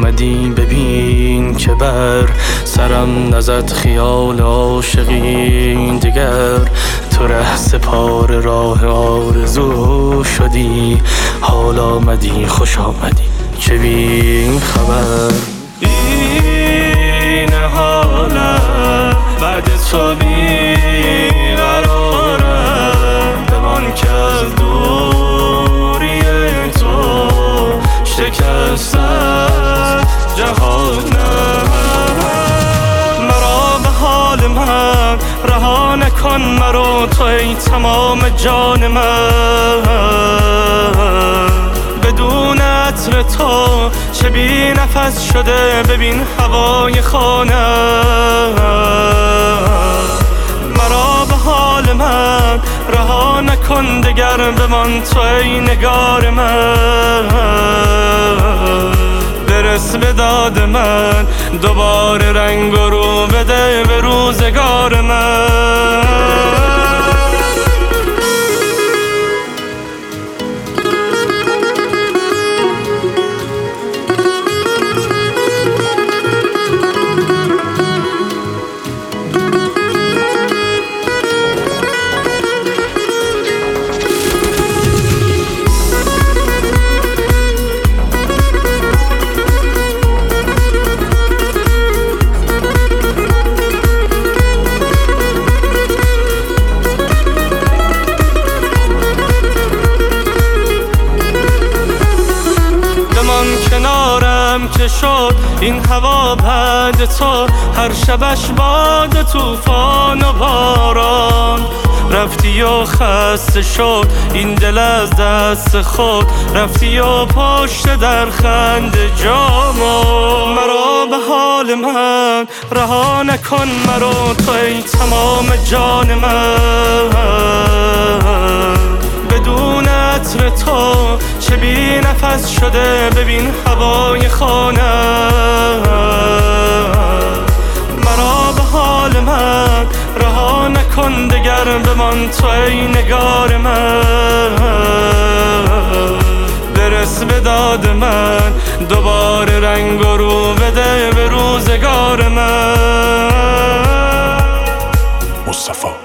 آمدی ببین که بر سرم نزد خیال عاشقی دیگر. تو ره سپار راه آرزو شدی، حال آمدی خوش آمدی چه بی خبر. این حالم بعد تو بی قرارم، بمان که از دوری تو شکست از جهانم. مرا به حال من رها نکن، مرا تو ای تمام جان من. بدون عطر تو چه بی نفس شده، ببین هوای خانم. مرا به حال من رها نکن، دگر بمان تو ای نگار من. برس به داد من، دوباره رنگ و رو بده به روزگار من. کنارم که شد این هوا بعد تو، هر شبش باد طوفان و باران. رفتی و خسته شد این دل از دست خود، رفتی و پشت در خنده جامو. مرا به حال من رها نکن، مرا تو ای تمام جان من. بدون عطر تو چه بی نفس شده، ببین هوای خانم. مرا به حال من رها نکن، دگر بمان تو ای نگار من. برس به داد من، دوباره رنگ و رو بده به روزگار من. مصطفی